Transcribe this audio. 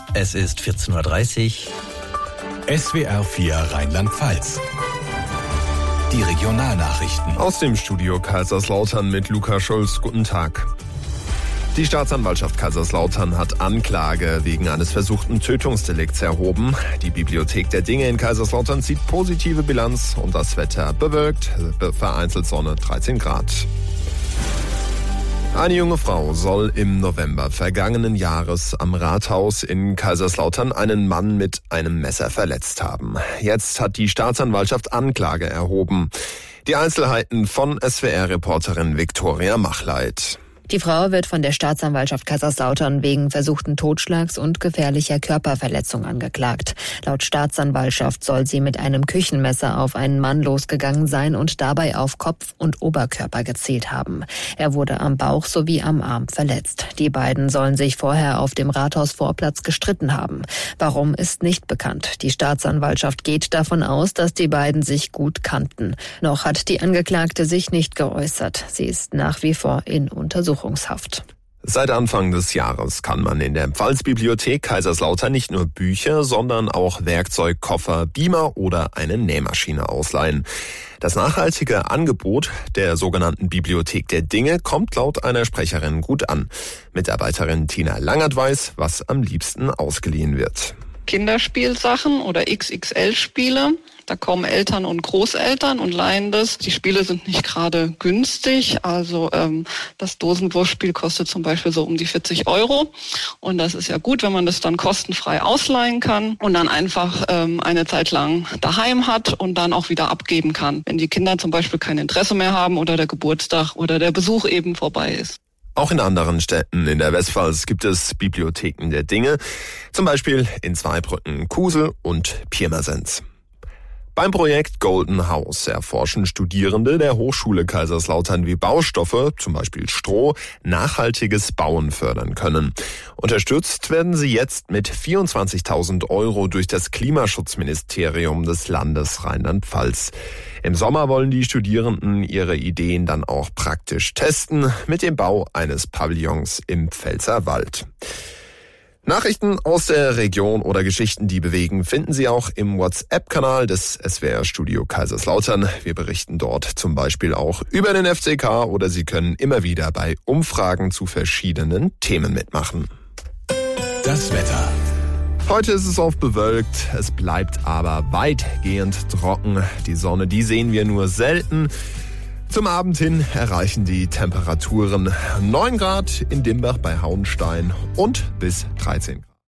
Es ist 14:30 Uhr. SWR 4 Rheinland-Pfalz. Die Regionalnachrichten. Aus dem Studio Kaiserslautern mit Luca Schulz. Guten Tag. Die Staatsanwaltschaft Kaiserslautern hat Anklage wegen eines versuchten Tötungsdelikts erhoben. Die Bibliothek der Dinge in Kaiserslautern zieht positive Bilanz und das Wetter bewölkt, vereinzelt Sonne, 13 Grad. Eine junge Frau soll im November vergangenen Jahres am Rathaus in Kaiserslautern einen Mann mit einem Messer verletzt haben. Jetzt hat die Staatsanwaltschaft Anklage erhoben. Die Einzelheiten von SWR-Reporterin Viktoria Machleit. Die Frau wird von der Staatsanwaltschaft Kaiserslautern wegen versuchten Totschlags und gefährlicher Körperverletzung angeklagt. Laut Staatsanwaltschaft soll sie mit einem Küchenmesser auf einen Mann losgegangen sein und dabei auf Kopf und Oberkörper gezielt haben. Er wurde am Bauch sowie am Arm verletzt. Die beiden sollen sich vorher auf dem Rathausvorplatz gestritten haben. Warum, ist nicht bekannt. Die Staatsanwaltschaft geht davon aus, dass die beiden sich gut kannten. Noch hat die Angeklagte sich nicht geäußert. Sie ist nach wie vor in Untersuchungshaft. Seit Anfang des Jahres kann man in der Pfalzbibliothek Kaiserslautern nicht nur Bücher, sondern auch Werkzeug, Koffer, Beamer oder eine Nähmaschine ausleihen. Das nachhaltige Angebot der sogenannten Bibliothek der Dinge kommt laut einer Sprecherin gut an. Mitarbeiterin Tina Langert weiß, was am liebsten ausgeliehen wird. Kinderspielsachen oder XXL-Spiele. Da kommen Eltern und Großeltern und leihen das. Die Spiele sind nicht gerade günstig. Also das Dosenwurfspiel kostet zum Beispiel so um die 40 €. Und das ist ja gut, wenn man das dann kostenfrei ausleihen kann und dann einfach eine Zeit lang daheim hat und dann auch wieder abgeben kann, wenn die Kinder zum Beispiel kein Interesse mehr haben oder der Geburtstag oder der Besuch eben vorbei ist. Auch in anderen Städten in der Westpfalz gibt es Bibliotheken der Dinge, zum Beispiel in Zweibrücken, Kusel und Pirmasens. Beim Projekt Golden House erforschen Studierende der Hochschule Kaiserslautern, wie Baustoffe, zum Beispiel Stroh, nachhaltiges Bauen fördern können. Unterstützt werden sie jetzt mit 24.000 € durch das Klimaschutzministerium des Landes Rheinland-Pfalz. Im Sommer wollen die Studierenden ihre Ideen dann auch praktisch testen mit dem Bau eines Pavillons im Pfälzerwald. Nachrichten aus der Region oder Geschichten, die bewegen, finden Sie auch im WhatsApp-Kanal des SWR-Studio Kaiserslautern. Wir berichten dort zum Beispiel auch über den FCK oder Sie können immer wieder bei Umfragen zu verschiedenen Themen mitmachen. Das Wetter. Heute ist es oft bewölkt, es bleibt aber weitgehend trocken. Die Sonne, die sehen wir nur selten. Zum Abend hin erreichen die Temperaturen 9 Grad in Dimbach bei Hauenstein und bis 13.